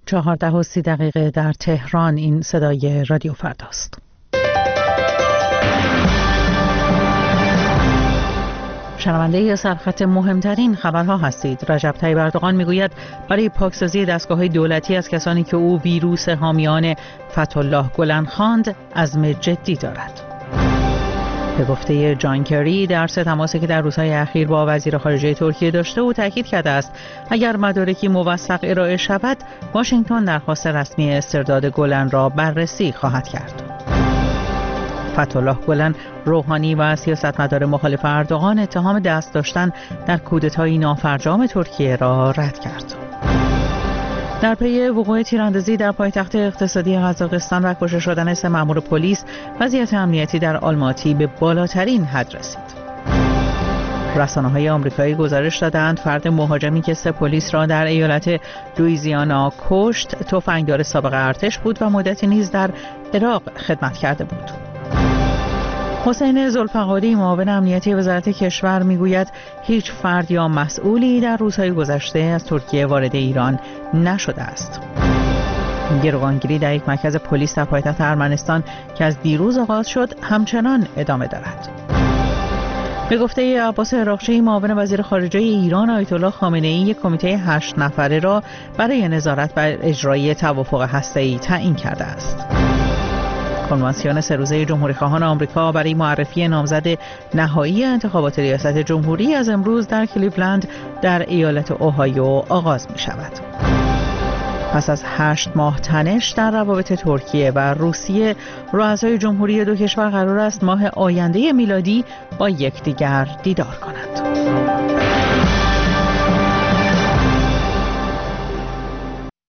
14:30 در تهران. این صدای رادیو فرداست. شنونده سرخط مهمترین خبرها هستید. رجب طیب اردوغان میگوید برای پاکسازی دستگاه‌های دولتی از کسانی که او ویروس حامیان فتح‌الله گلن خواند عزم جدی دارد. به گفته جان کری در سه تماسی که در روزهای اخیر با وزیر خارجه ترکیه داشته او تاکید کرده است اگر مدارکی موثق ارائه شود واشنگتن درخواست رسمی استرداد گلن را بررسی خواهد کرد. فتح‌الله گلن، روحانی و سیاستمدار مخالف اردوغان اتهام دست داشتن در کودتای نافرجام ترکیه را رد کرد. در پی وقوع تیراندازی در پایتخت اقتصادی قزاقستان و کشته شدن 3 مأمور پلیس، وضعیت امنیتی در آلماتی به بالاترین حد رسید. رسانه‌های آمریکایی گزارش دادند فرد مهاجمی که 3 پلیس را در ایالت لوئیزیانا کشت، تفنگدار سابق ارتش بود و مدتی نیز در عراق خدمت کرده بود. حسین ذوالفقاری، معاون امنیتی وزارت کشور، میگوید هیچ فرد یا مسئولی در روزهای گذشته از ترکیه وارد ایران نشده است. گروگانگیری در یک مرکز پلیس در پایتخت ارمنستان که از دیروز آغاز شد همچنان ادامه دارد. به گفته عباس عراقچی، معاون وزیر خارجه ایران، آیت الله خامنه‌ای یک کمیته 8 نفره را برای نظارت بر اجرای توافق هسته‌ای تعیین کرده است. کنوانسیون 3 روزه جمهوری‌خواهان آمریکا برای معرفی نامزد نهایی انتخابات ریاست جمهوری از امروز در کلیولند در ایالت اوهایو آغاز می‌شود. پس از 8 ماه تنش در روابط ترکیه و روسیه، رؤسای جمهوری دو کشور قرار است ماه آینده میلادی با یکدیگر دیدار کنند.